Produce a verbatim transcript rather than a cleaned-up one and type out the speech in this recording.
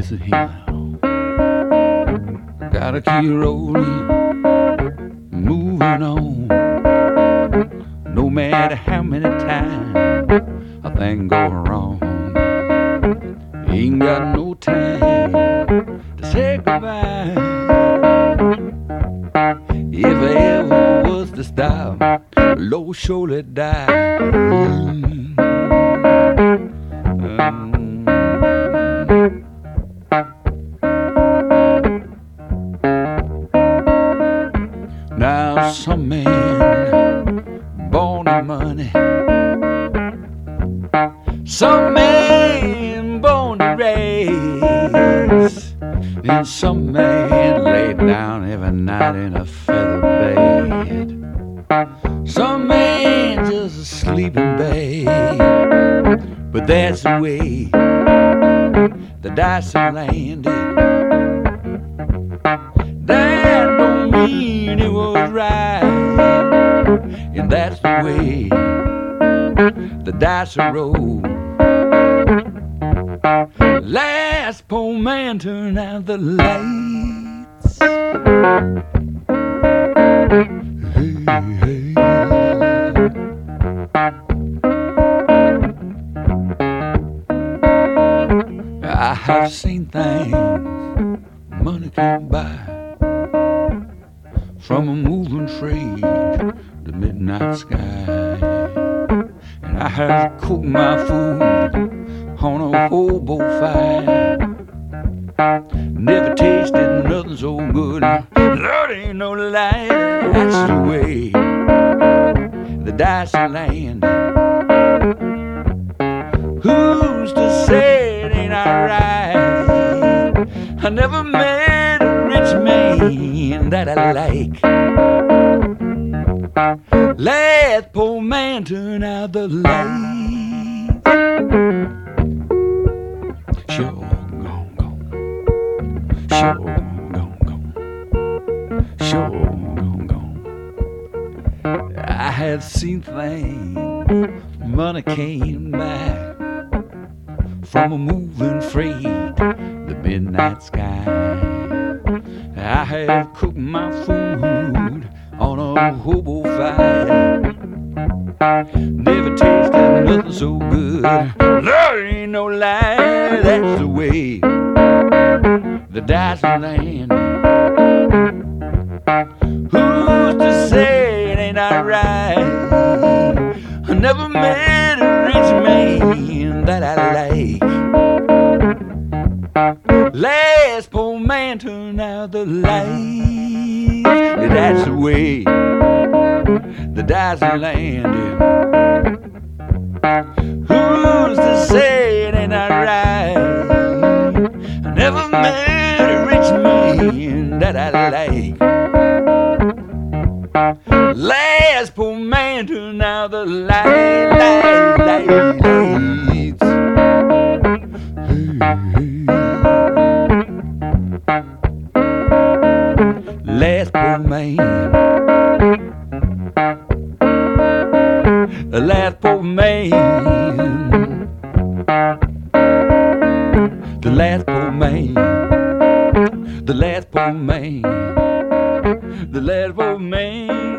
the hill. Gotta keep rolling, moving on. No matter how many times a thing go wrong, ain't got no time to say goodbye. If I ever was to stop, Lord surely die. Mm. Um. Now some man born in money, some man born to race, and some man laid down every night in a feather bed. Some man just asleep in bed. But that's the way the dice are landed. That don't mean it was right, and that's the way the dice are rolled. Last poor man turned out the lights. Hey, hey. I have seen things money can buy, from a moving trade to midnight sky. And I have cooked my food on a hobo fire. Never tasted nothing so good. Lord, ain't no lie, that's the way the dice are landing. Who's to say it ain't alright? I never met a rich man that I like. Last poor man turn out the light. Sure gone, gone. Sure gone, gone. Sure gone, gone. I have seen things money came back, from a moving freight, the midnight sky. I have cooked my food on a hobo fire. Never tasted nothing so good. There ain't no lie, that's the way the dice are landing. Who's to say it ain't alright? I never met a rich man that I like. Last poor man turned out the lights. That's the way the dice are landing. Who's to say it ain't alright? I never met a rich man that I like. Last poor man turned out the light, light, light, lights. Last poor man, the last poor man, the last poor man, the last poor man, the last poor man.